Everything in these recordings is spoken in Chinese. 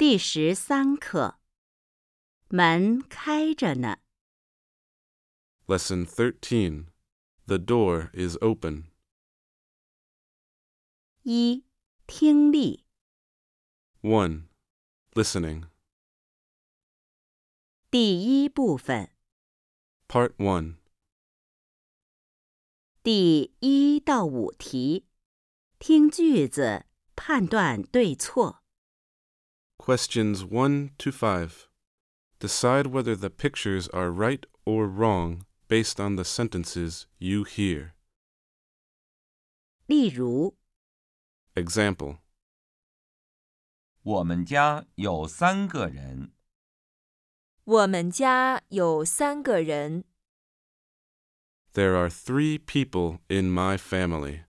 第13课，门开着呢。 Lesson 13. The door is open. 1. 听力 1. Listening. 第1部分 Part 1. 第1到5题，听句子，判断对错。 Questions 1 to 5. Decide whether the pictures are right or wrong based on the sentences you hear. 例如， Example. 我们家有3个人。 我们家有3个人。 There are 3 people in my family.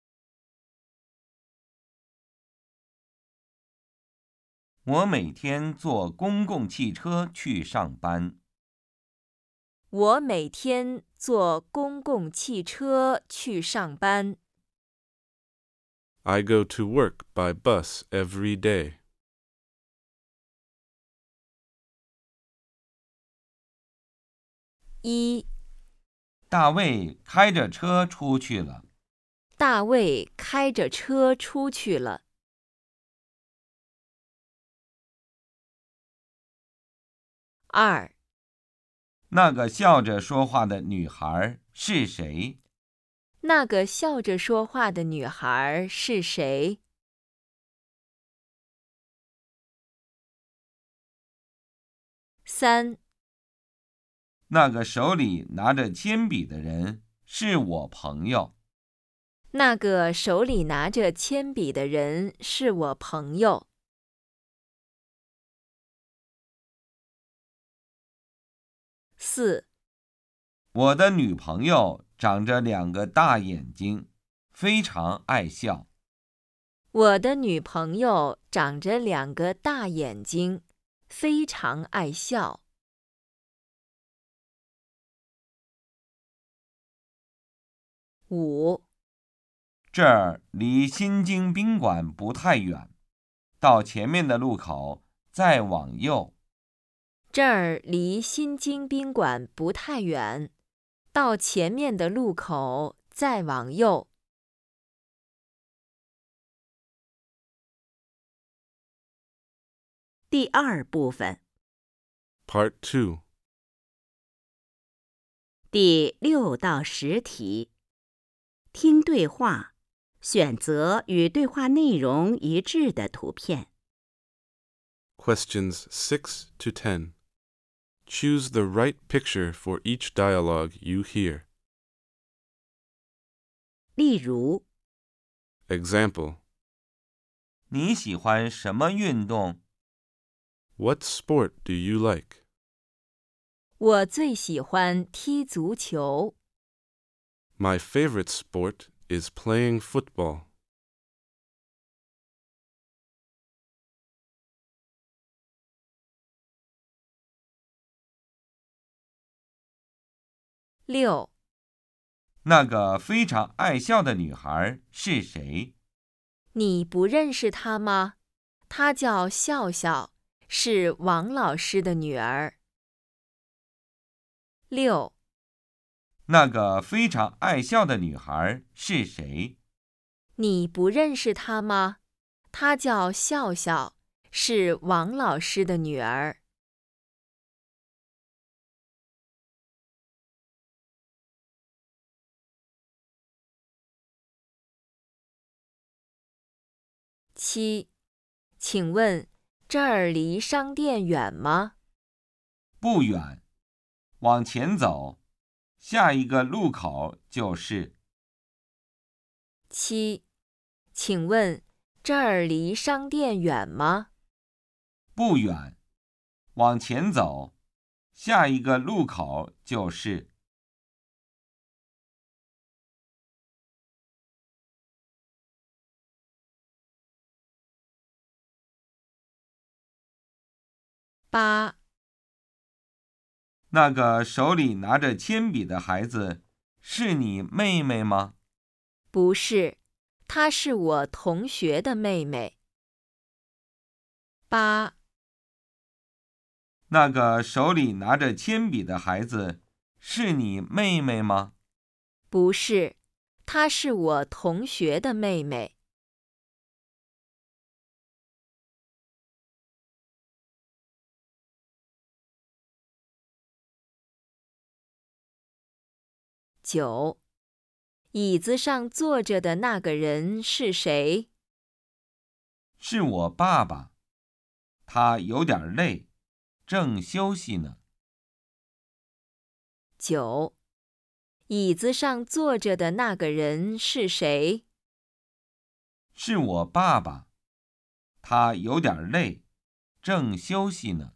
我每天坐公共汽车去上班。 我每天坐公共汽车去上班。 I go to work by bus every day. 1. 大卫开着车出去了。 大卫开着车出去了。2. 那个笑着说话的女孩是谁？ 那个笑着说话的女孩是谁？ 3. 那个手里拿着铅笔的人是我朋友。 那个手里拿着铅笔的人是我朋友。4. 我的女朋友长着2个大眼睛，非常爱笑。 我的女朋友长着2个大眼睛，非常爱笑。5. 这儿离新京宾馆不太远，到前面的路口再往右。 这儿离新京宾馆不太远，到前面的路口再往右。 第2部分 Part 2. 第6到10题，听对话，选择与对话内容一致的图片。 Questions 6 to 10. Choose the right picture for each dialogue you hear. 例如， Example. 你喜欢什么运动？ What sport do you like? 我最喜欢踢足球。 My favorite sport is playing football. 6. 那个非常爱笑的女孩是谁？ 你不认识她吗？她叫笑笑，是王老师的女儿。6. 那个非常爱笑的女孩是谁？ 你不认识她吗？她叫笑笑，是王老师的女儿。7. 请问这儿离商店远吗？ 不远，往前走，下一个路口就是。 7. 请问这儿离商店远吗？ 不远，往前走，下一个路口就是。 8. 那个手里拿着铅笔的孩子是你妹妹吗？ 不是，她是我同学的妹妹。8. 那个手里拿着铅笔的孩子是你妹妹吗？ 不是，她是我同学的妹妹。9. 椅子上坐着的那个人是谁？ 是我爸爸，他有点累，正休息呢。 9. 椅子上坐着的那个人是谁？ 是我爸爸，他有点累，正休息呢。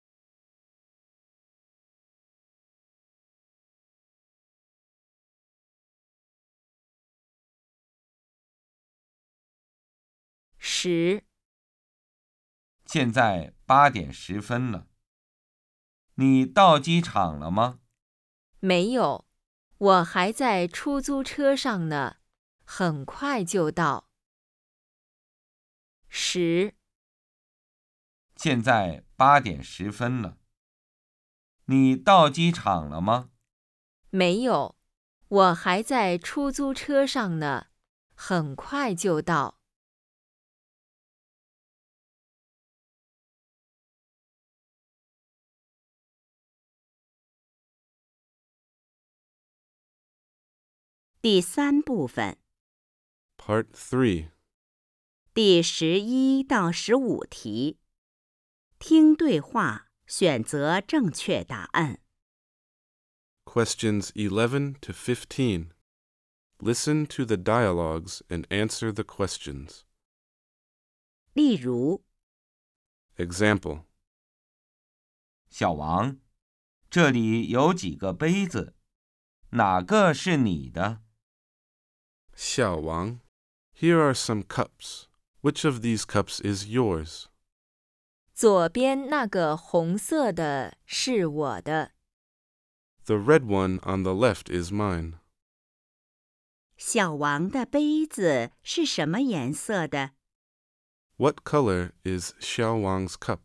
10. 现在8:10了，你到机场了吗？ 没有，我还在出租车上呢，很快就到。10. 现在8:10了，你到机场了吗？ 没有，我还在出租车上呢，很快就到。 第3部分 Part 3. 第11到15题，听对话，选择正确答案。 Questions 11 to 15. Listen to the dialogues and answer the questions. 例如， Example. 小王，这里有几个杯子，哪个是你的？ Xiao Wang, here are some cups. Which of these cups is yours? 左边那个红色的是我的。 The red one on the left is mine. 小王的杯子是什么颜色的？ What color is Xiao Wang's cup?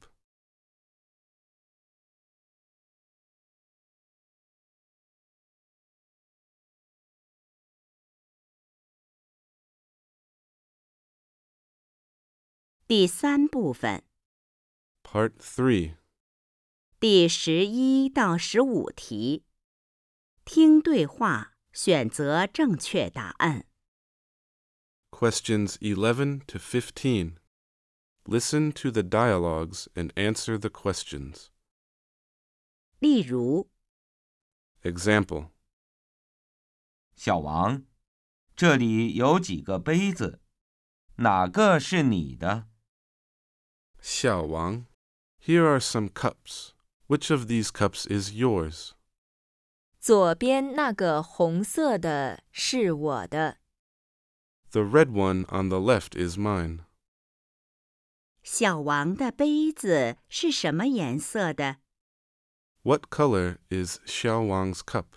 第3部分 Part 3. 第11到15题，听对话，选择正确答案。 Questions 11 to 15. Listen to the dialogues and answer the questions. 例如， Example. 小王，这里有几个杯子，哪个是你的？ Xiao Wang, here are some cups. Which of these cups is yours? 左边那个红色的是我的。 The red one on the left is mine. 小王的杯子是什么颜色的？ What color is Xiao Wang's cup?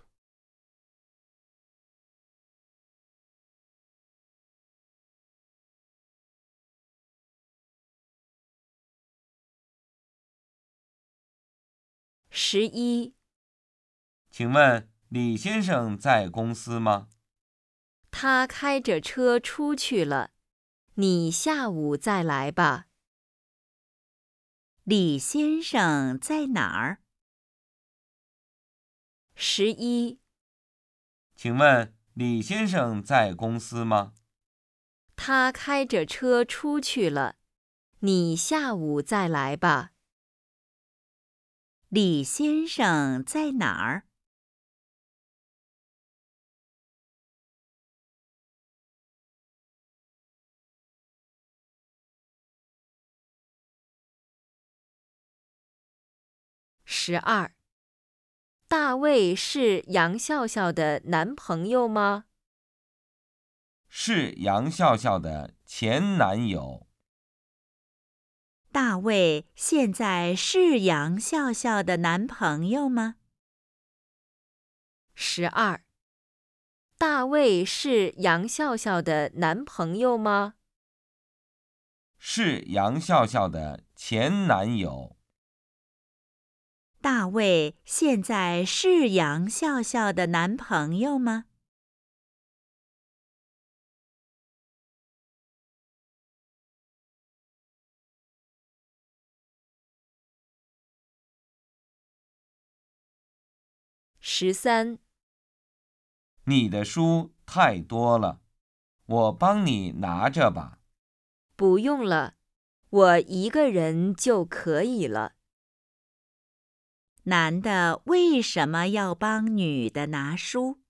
11. 请问李先生在公司吗？ 他开着车出去了，你下午再来吧。 李先生在哪儿？ 11. 请问李先生在公司吗？ 他开着车出去了，你下午再来吧。 李先生在哪儿？ 12. 大卫是杨笑笑的男朋友吗？ 是杨笑笑的前男友。 大卫现在是杨笑笑的男朋友吗？ 12. 大卫是杨笑笑的男朋友吗？ 是杨笑笑的前男友。 大卫现在是杨笑笑的男朋友吗 ？13， 你的书太多了，我帮你拿着吧。 不用了，我一个人就可以了。 男的为什么要帮女的拿书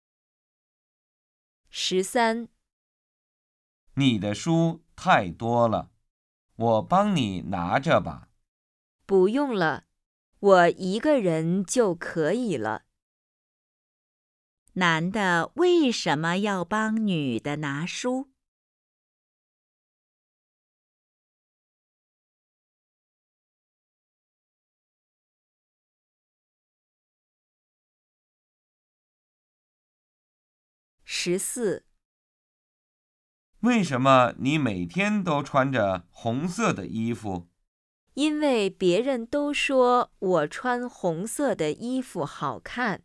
13， 你的书太多了，我帮你拿着吧。 不用了，我一个人就可以了。 男的为什么要帮女的拿书 14， 为什么你每天都穿着红色的衣服？ 因为别人都说我穿红色的衣服好看。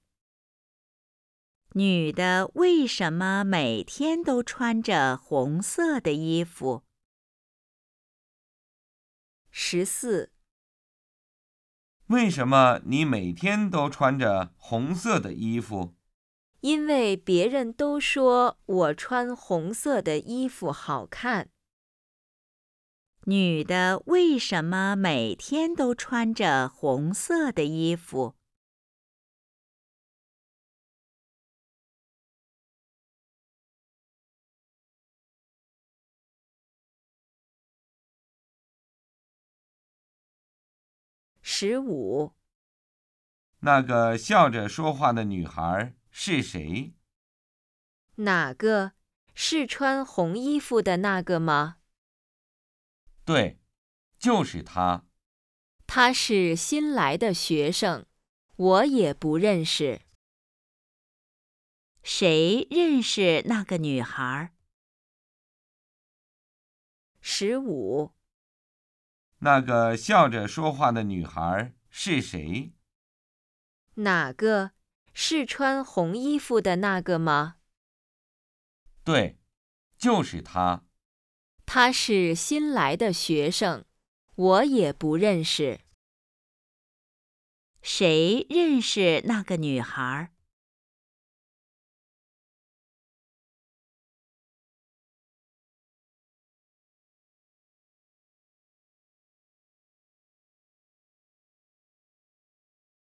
女的为什么每天都穿着红色的衣服 14， 为什么你每天都穿着红色的衣服？ 因为别人都说我穿红色的衣服好看。 女的为什么每天都穿着红色的衣服 15， 那个笑着说话的女孩是谁？ 哪个？是穿红衣服的那个吗？ 对，就是她。 他是新来的学生，我也不认识。 谁认识那个女孩 15， 那个笑着说话的女孩是谁？ 哪个？是穿红衣服的那个吗？ 对，就是她。 他是新来的学生，我也不认识。 谁认识那个女孩